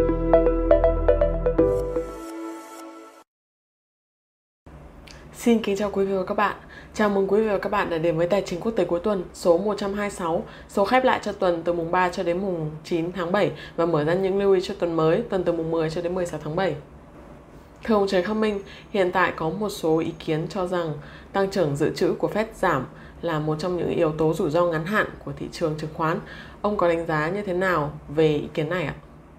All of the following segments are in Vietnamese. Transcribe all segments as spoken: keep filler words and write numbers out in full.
Xin kính chào quý vị và các bạn. Chào mừng quý vị và các bạn đã đến với Tài chính quốc tế cuối tuần số một trăm hai mươi sáu, số khép lại cho tuần từ mùng ba cho đến mùng chín tháng bảy và mở ra những lưu ý cho tuần mới, tuần từ mùng mười cho đến mười sáu tháng bảy. Thưa ông Trần Khắc Minh, hiện tại có một số ý kiến cho rằng tăng trưởng dự trữ của Fed giảm là một trong những yếu tố rủi ro ngắn hạn của thị trường chứng khoán. Ông có đánh giá như thế nào về ý kiến này ạ?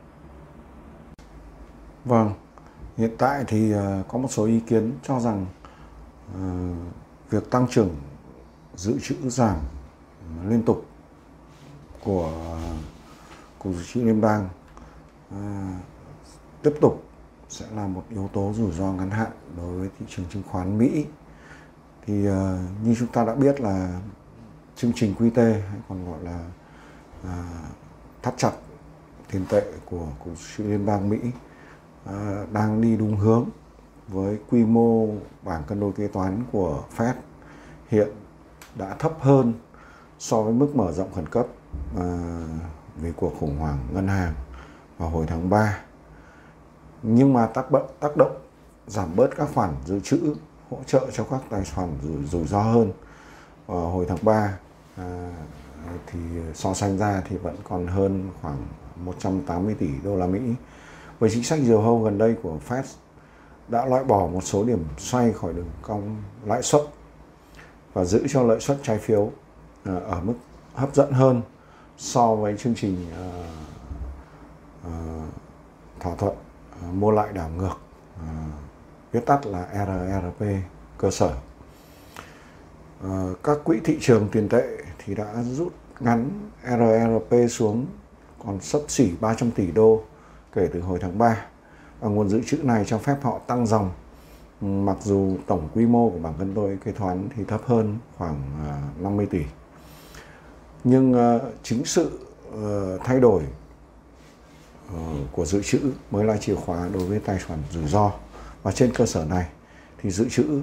Vâng, hiện tại thì có một số ý kiến cho rằng uh, việc tăng trưởng dự trữ giảm liên tục của Cục Dự trữ Liên bang uh, tiếp tục sẽ là một yếu tố rủi ro ngắn hạn đối với thị trường chứng khoán Mỹ. Thì uh, như chúng ta đã biết là chương trình quy tê hay còn gọi là uh, thắt chặt tiền tệ của Cục Dự trữ Liên bang Mỹ uh, đang đi đúng hướng, với quy mô bảng cân đối kế toán của Fed hiện đã thấp hơn so với mức mở rộng khẩn cấp uh, vì cuộc khủng hoảng ngân hàng vào hồi tháng ba. Nhưng mà tác, bận, tác động giảm bớt các khoản dự trữ hỗ trợ cho các tài khoản rủi, rủi ro hơn vào hồi tháng ba à, thì so sánh ra thì vẫn còn hơn khoảng một trăm tám mươi tỷ đô la Mỹ. Với chính sách diều hâu gần đây của Fed đã loại bỏ một số điểm xoay khỏi đường cong lãi suất và giữ cho lợi suất trái phiếu à, ở mức hấp dẫn hơn so với chương trình à, à, thỏa thuận à, mua lại đảo ngược, à, viết tắt là R R P cơ sở. À, các quỹ thị trường tiền tệ thì đã rút ngắn R R P xuống còn xấp xỉ ba trăm tỷ đô kể từ hồi tháng ba. Và nguồn dự trữ này cho phép họ tăng dòng, mặc dù tổng quy mô của bảng cân đối kế toán thì thấp hơn khoảng năm mươi tỷ. Nhưng chính sự thay đổi của dự trữ mới là chìa khóa đối với tài khoản rủi ro. Và trên cơ sở này thì dự trữ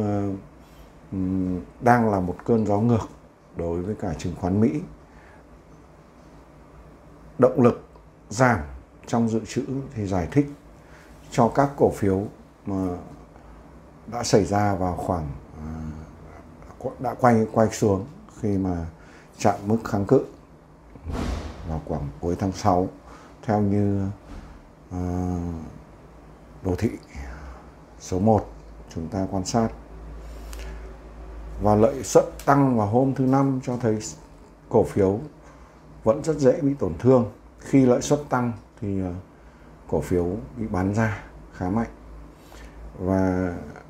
đang là một cơn gió ngược đối với cả chứng khoán Mỹ. Động lực giảm trong dự trữ thì giải thích cho các cổ phiếu mà đã xảy ra vào khoảng đã quay quay xuống khi mà chạm mức kháng cự vào khoảng cuối tháng sáu theo như uh, đồ thị số một chúng ta quan sát. Và lợi suất tăng vào hôm thứ năm cho thấy cổ phiếu vẫn rất dễ bị tổn thương. Khi lợi suất tăng thì uh, cổ phiếu bị bán ra khá mạnh và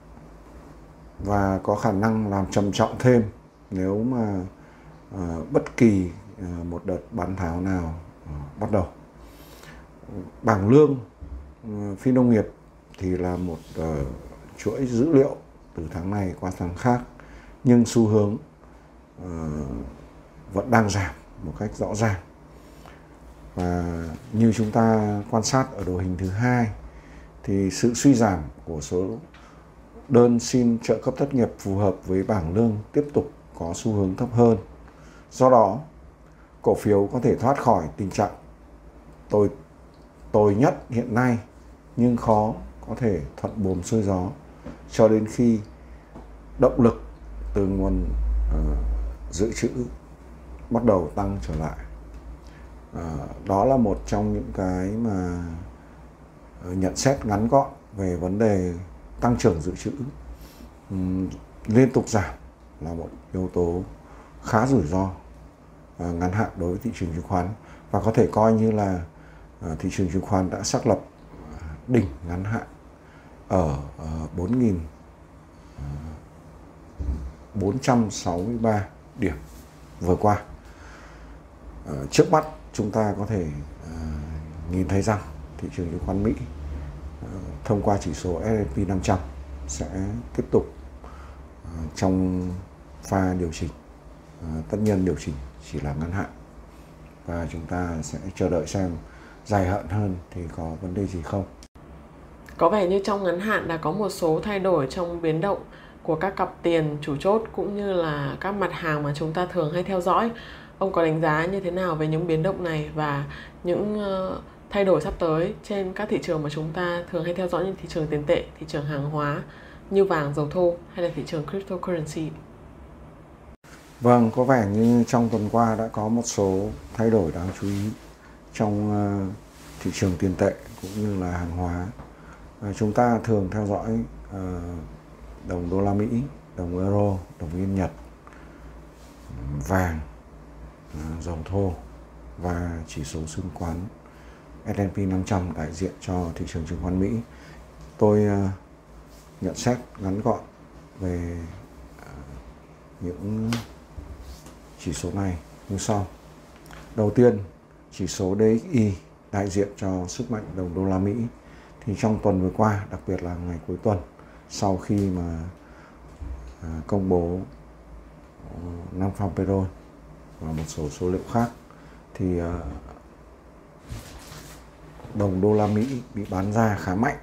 và có khả năng làm trầm trọng thêm nếu mà uh, bất kỳ uh, một đợt bán tháo nào uh, bắt đầu. Bảng lương uh, phi nông nghiệp thì là một uh, chuỗi dữ liệu từ tháng này qua tháng khác, nhưng xu hướng uh, vẫn đang giảm một cách rõ ràng. Và như chúng ta quan sát ở đồ hình thứ hai thì sự suy giảm của số đơn xin trợ cấp thất nghiệp phù hợp với bảng lương tiếp tục có xu hướng thấp hơn. Do đó, cổ phiếu có thể thoát khỏi tình trạng tồi tồi nhất hiện nay, nhưng khó có thể thuận buồm xuôi gió cho đến khi động lực từ nguồn uh, dự trữ bắt đầu tăng trở lại. À, đó là một trong những cái mà nhận xét ngắn gọn về vấn đề tăng trưởng dự trữ uhm, liên tục giảm là một yếu tố khá rủi ro à, ngắn hạn đối với thị trường chứng khoán, và có thể coi như là à, thị trường chứng khoán đã xác lập đỉnh ngắn hạn ở bốn nghìn bốn trăm sáu mươi ba điểm vừa qua. À, trước mắt chúng ta có thể uh, nhìn thấy rằng thị trường chứng khoán Mỹ uh, thông qua chỉ số S and P năm trăm sẽ tiếp tục uh, trong pha điều chỉnh. Uh, tất nhiên điều chỉnh chỉ là ngắn hạn và chúng ta sẽ chờ đợi xem dài hạn hơn thì có vấn đề gì không. Có vẻ như trong ngắn hạn đã có một số thay đổi trong biến động của các cặp tiền chủ chốt cũng như là các mặt hàng mà chúng ta thường hay theo dõi. Ông có đánh giá như thế nào về những biến động này và những uh, thay đổi sắp tới trên các thị trường mà chúng ta thường hay theo dõi như thị trường tiền tệ, thị trường hàng hóa như vàng, dầu thô hay là thị trường cryptocurrency? Vâng, có vẻ như trong tuần qua đã có một số thay đổi đáng chú ý trong thị trường tiền tệ cũng như là hàng hóa. Chúng ta thường theo dõi đồng đô la Mỹ, đồng euro, đồng yên Nhật, vàng, dầu thô và chỉ số chứng khoán ét and pê năm trăm đại diện cho thị trường chứng khoán Mỹ. Tôi nhận xét ngắn gọn về những chỉ số này như sau. Đầu tiên, chỉ số đê ích i đại diện cho sức mạnh đồng đô la Mỹ. Thì trong tuần vừa qua, đặc biệt là ngày cuối tuần, sau khi mà công bố non-farm payroll và một số số liệu khác, thì đồng đô la Mỹ bị bán ra khá mạnh.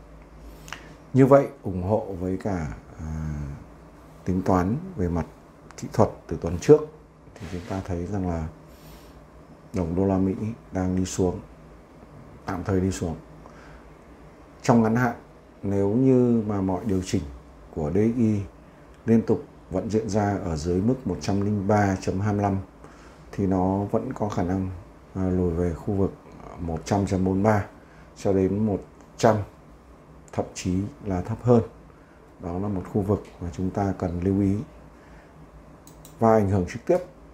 Như vậy, ủng hộ với cả à, tính toán về mặt kỹ thuật từ tuần trước, thì chúng ta thấy rằng là đồng đô la Mỹ đang đi xuống, tạm thời đi xuống. Trong ngắn hạn, nếu như mà mọi điều chỉnh của đê ích i liên tục vẫn diễn ra ở dưới mức một trăm lẻ ba phẩy hai mươi lăm thì nó vẫn có khả năng à, lùi về khu vực một trăm phẩy bốn mươi ba cho đến một trăm, thậm chí là thấp hơn. Đó là một khu vực mà chúng ta cần lưu ý. Và ảnh hưởng trực tiếp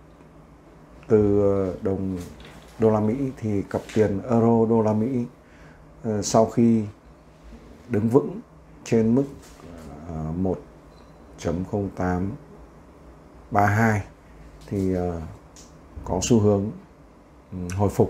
từ đồng đô la Mỹ thì cặp tiền euro đô la Mỹ sau khi đứng vững trên mức một chấm không tám ba hai thì có xu hướng hồi phục.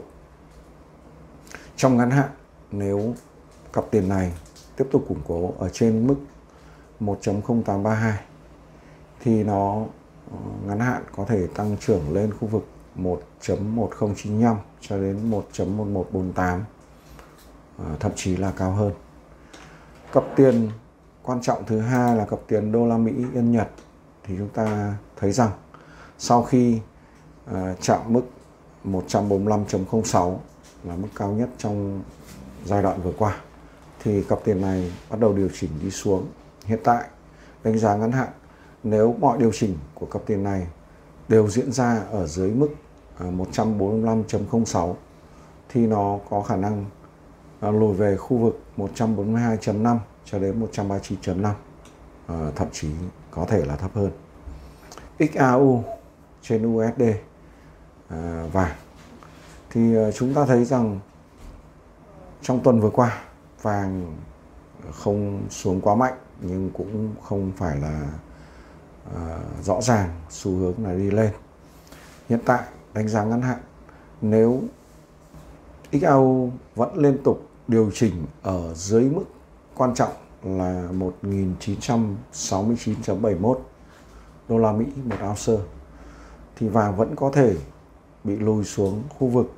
Trong ngắn hạn, nếu cặp tiền này tiếp tục củng cố ở trên mức một chấm không tám ba hai thì nó ngắn hạn có thể tăng trưởng lên khu vực một chấm một không chín lăm cho đến một chấm một một bốn tám, thậm chí là cao hơn. Cặp tiền quan trọng thứ hai là cặp tiền đô la Mỹ yên Nhật. Thì chúng ta thấy rằng sau khi uh, chạm mức một trăm bốn mươi lăm chấm không sáu là mức cao nhất trong giai đoạn vừa qua, thì cặp tiền này bắt đầu điều chỉnh đi xuống. Hiện tại, đánh giá ngắn hạn, nếu mọi điều chỉnh của cặp tiền này đều diễn ra ở dưới mức một trăm bốn mươi lăm chấm không sáu thì nó có khả năng lùi về khu vực một trăm bốn mươi hai chấm năm cho đến một trăm ba mươi chín chấm năm, à, thậm chí có thể là thấp hơn. ích a u trên u ét đê à, vàng thì chúng ta thấy rằng trong tuần vừa qua vàng không xuống quá mạnh nhưng cũng không phải là à, rõ ràng xu hướng là đi lên. Hiện tại đánh giá ngắn hạn, nếu ích a u vẫn liên tục điều chỉnh ở dưới mức quan trọng là một nghìn chín trăm sáu mươi chín chấm bảy mốt đô la Mỹ một ounce thì vàng vẫn có thể bị lùi xuống khu vực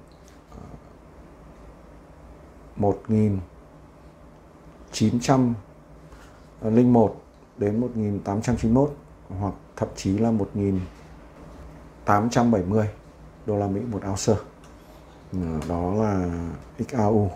một nghìn chín trăm lẻ một đến một nghìn tám trăm chín mươi mốt hoặc thậm chí là một nghìn tám trăm bảy mươi đô la Mỹ một ounce. Đó là ích a u.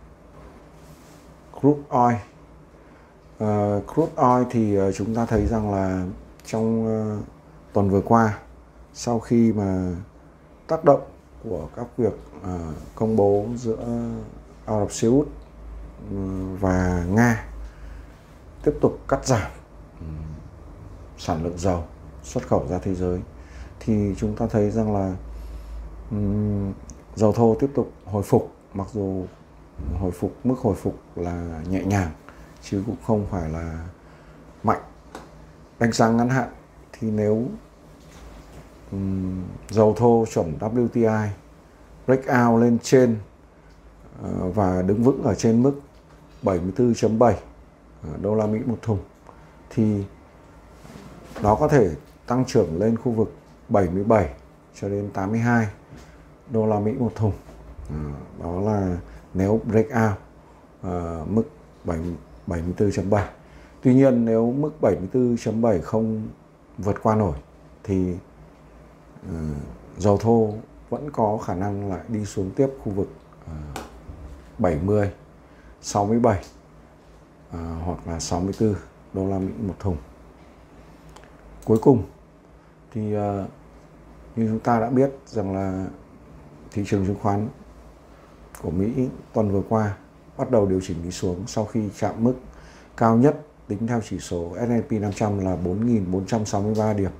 Crude oil. Uh, crude oil thì uh, chúng ta thấy rằng là trong uh, tuần vừa qua, sau khi mà tác động của các việc uh, công bố giữa Ả Rập Xê Út và Nga tiếp tục cắt giảm um, sản lượng dầu xuất khẩu ra thế giới, thì chúng ta thấy rằng là um, dầu thô tiếp tục hồi phục, mặc dù hồi phục mức hồi phục là nhẹ nhàng chứ cũng không phải là mạnh. Đánh giá ngắn hạn thì nếu um, dầu thô chuẩn vê kép tê i breakout lên trên uh, và đứng vững ở trên mức bảy mươi tư chấm bảy đô la Mỹ một thùng thì nó có thể tăng trưởng lên khu vực bảy mươi bảy cho đến tám mươi hai đô la Mỹ một thùng. À, đó là nếu breakout uh, mức bảy mươi tư chấm bảy. Tuy nhiên nếu mức bảy mươi tư chấm bảy không vượt qua nổi thì uh, dầu thô vẫn có khả năng lại đi xuống tiếp khu vực uh, bảy mươi, sáu mươi bảy à, hoặc là sáu mươi tư đô la Mỹ một thùng. Cuối cùng thì à, như chúng ta đã biết rằng là thị trường chứng khoán của Mỹ tuần vừa qua bắt đầu điều chỉnh đi xuống sau khi chạm mức cao nhất tính theo chỉ số S and P năm trăm là bốn nghìn bốn trăm sáu mươi ba điểm.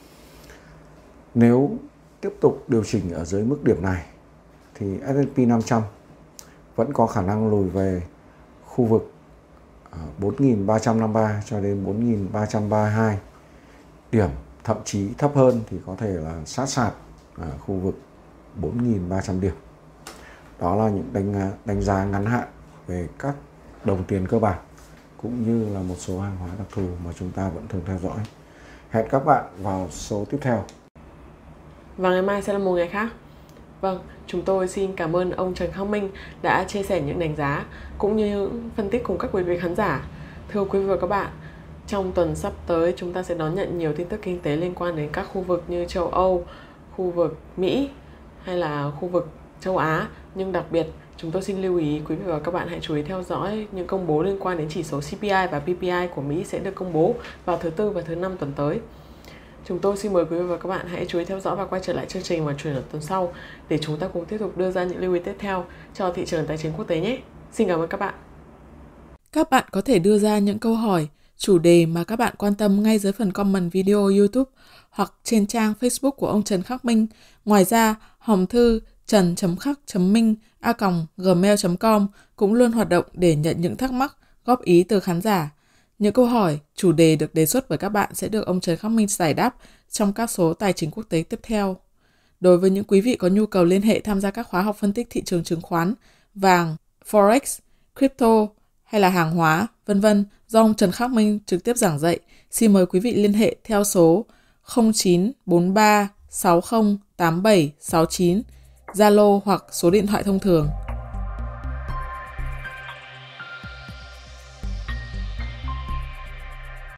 Nếu tiếp tục điều chỉnh ở dưới mức điểm này thì S and P năm trăm vẫn có khả năng lùi về khu vực bốn nghìn ba trăm năm mươi ba cho đến bốn nghìn ba trăm ba mươi hai điểm, thậm chí thấp hơn thì có thể là sát sạt ở khu vực bốn nghìn ba trăm điểm. Đó là những đánh, đánh giá ngắn hạn về các đồng tiền cơ bản cũng như là một số hàng hóa đặc thù mà chúng ta vẫn thường theo dõi. Hẹn các bạn vào số tiếp theo. Và ngày mai sẽ là một ngày khác. Vâng, chúng tôi xin cảm ơn ông Trần Khắc Minh đã chia sẻ những đánh giá cũng như những phân tích cùng các quý vị khán giả. Thưa quý vị và các bạn, trong tuần sắp tới chúng ta sẽ đón nhận nhiều tin tức kinh tế liên quan đến các khu vực như châu Âu, khu vực Mỹ hay là khu vực châu Á. Nhưng đặc biệt chúng tôi xin lưu ý quý vị và các bạn hãy chú ý theo dõi những công bố liên quan đến chỉ số C P I và P P I của Mỹ sẽ được công bố vào thứ Tư và thứ Năm tuần tới. Chúng tôi xin mời quý vị và các bạn hãy chú ý theo dõi và quay trở lại chương trình vào chủ nhật tuần sau để chúng ta cùng tiếp tục đưa ra những lưu ý tiếp theo cho thị trường tài chính quốc tế nhé. Xin cảm ơn các bạn. Các bạn có thể đưa ra những câu hỏi, chủ đề mà các bạn quan tâm ngay dưới phần comment video YouTube hoặc trên trang Facebook của ông Trần Khắc Minh. Ngoài ra, hòm thư trần chấm khắc chấm minh a còng gmail chấm com cũng luôn hoạt động để nhận những thắc mắc, góp ý từ khán giả. Những câu hỏi, chủ đề được đề xuất bởi các bạn sẽ được ông Trần Khắc Minh giải đáp trong các số tài chính quốc tế tiếp theo. Đối với những quý vị có nhu cầu liên hệ tham gia các khóa học phân tích thị trường chứng khoán, vàng, Forex, crypto hay là hàng hóa, vân vân do ông Trần Khắc Minh trực tiếp giảng dạy, xin mời quý vị liên hệ theo số không chín bốn ba sáu không tám bảy sáu chín, Zalo hoặc số điện thoại thông thường.